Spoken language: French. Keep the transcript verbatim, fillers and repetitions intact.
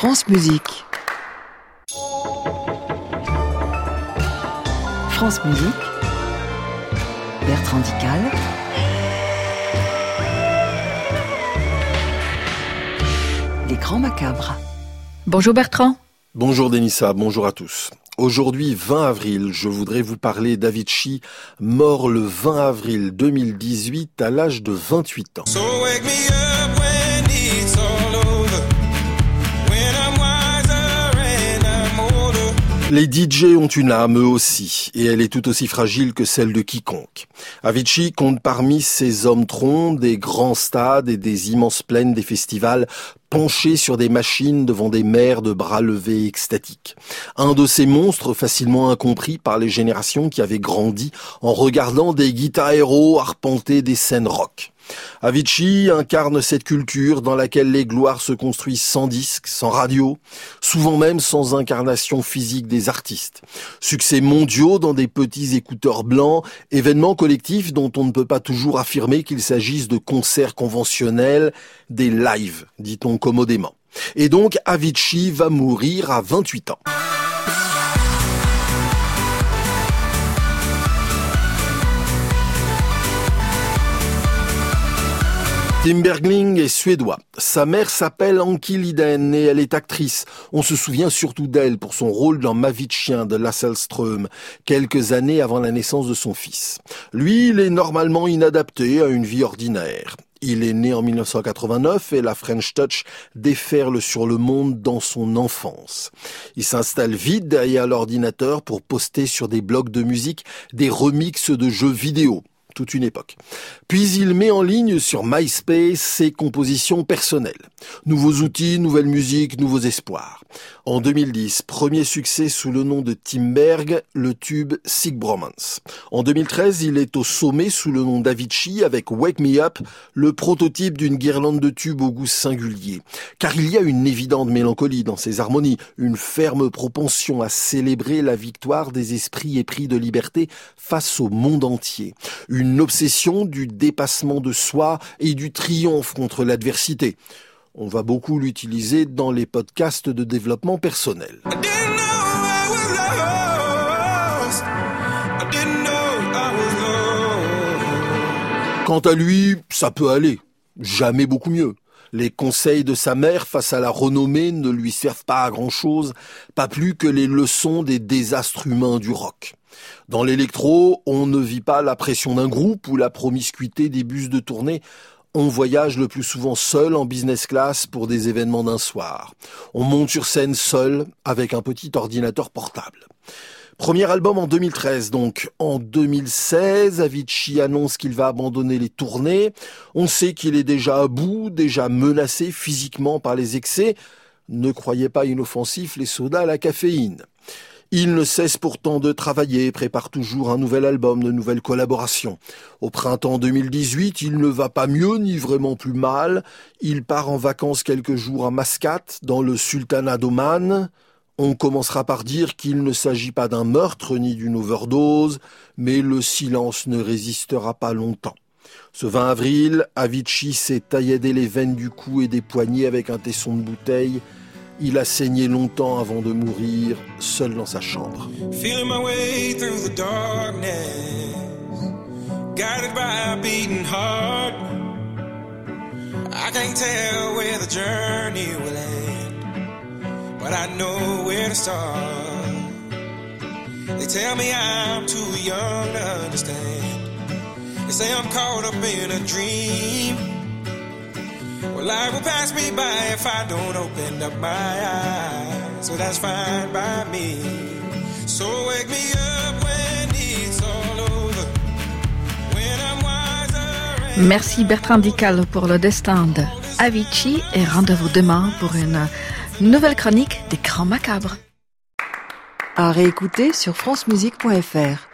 France Musique. France Musique. Bertrand Dical. Les Grands Macabres. Bonjour Bertrand. Bonjour Denissa, bonjour à tous. Aujourd'hui, vingt avril, je voudrais vous parler d'Avicii, mort le vingt avril deux mille dix-huit à l'âge de vingt-huit ans. So wake me up when it's all over, when I'm wiser and I'm older. Les D J ont une âme eux aussi, et elle est tout aussi fragile que celle de quiconque. Avicii compte parmi ces hommes troncs des grands stades et des immenses plaines des festivals, penché sur des machines devant des mers de bras levés extatiques. Un de ces monstres facilement incompris par les générations qui avaient grandi en regardant des guitar héros arpenter des scènes rock. Avicii incarne cette culture dans laquelle les gloires se construisent sans disque, sans radio, souvent même sans incarnation physique des artistes. Succès mondiaux dans des petits écouteurs blancs, événements collectifs dont on ne peut pas toujours affirmer qu'il s'agisse de concerts conventionnels, des lives, dit-on commodément. Et donc Avicii va mourir à vingt-huit ans. Tim Bergling est suédois. Sa mère s'appelle Anki Liden et elle est actrice. On se souvient surtout d'elle pour son rôle dans Ma vie de chien de Lasse Hallström, quelques années avant la naissance de son fils. Lui, il est normalement inadapté à une vie ordinaire. Il est né en dix-neuf cent quatre-vingt-neuf et la French Touch déferle sur le monde dans son enfance. Il s'installe vite derrière l'ordinateur pour poster sur des blogs de musique des remixes de jeux vidéo. Toute une époque. Puis il met en ligne sur MySpace ses compositions personnelles. Nouveaux outils, nouvelle musique, nouveaux espoirs. En deux mille dix, premier succès sous le nom de Tim Berg, le tube Sick Bromance. En deux mille treize, il est au sommet sous le nom d'Avicii avec Wake Me Up, le prototype d'une guirlande de tubes au goût singulier. Car il y a une évidente mélancolie dans ses harmonies, une ferme propension à célébrer la victoire des esprits épris de liberté face au monde entier. Une Une obsession du dépassement de soi et du triomphe contre l'adversité. On va beaucoup l'utiliser dans les podcasts de développement personnel. Quant à lui, ça peut aller. Jamais beaucoup mieux. Les conseils de sa mère face à la renommée ne lui servent pas à grand-chose, pas plus que les leçons des désastres humains du rock. Dans l'électro, on ne vit pas la pression d'un groupe ou la promiscuité des bus de tournée. On voyage le plus souvent seul en business class pour des événements d'un soir. On monte sur scène seul avec un petit ordinateur portable. Premier album en deux mille treize, donc. En deux mille seize, Avicii annonce qu'il va abandonner les tournées. On sait qu'il est déjà à bout, déjà menacé physiquement par les excès. Ne croyez pas inoffensif les sodas à la caféine. Il ne cesse pourtant de travailler, prépare toujours un nouvel album, de nouvelles collaborations. Au printemps deux mille dix-huit, il ne va pas mieux ni vraiment plus mal. Il part en vacances quelques jours à Mascate, dans le sultanat d'Oman. On commencera par dire qu'il ne s'agit pas d'un meurtre ni d'une overdose, mais le silence ne résistera pas longtemps. Ce vingt avril, Avicii s'est tailladé les veines du cou et des poignets avec un tesson de bouteille. Il a saigné longtemps avant de mourir, seul dans sa chambre. Feeling my way through the darkness, guided by a beating heart. I can't tell where the journey will end, but I know where to start. They tell me I'm too young to understand. They say I'm caught up in a dream. Well, life will pass me by if I don't open up my eyes. So that's fine by me. So wake me up when it's all over, when I'm wiser. Merci Bertrand Dical pour le destin de Avicii et rendez-vous demain pour une nouvelle chronique des Grands Macabres. À réécouter sur francemusique point f r.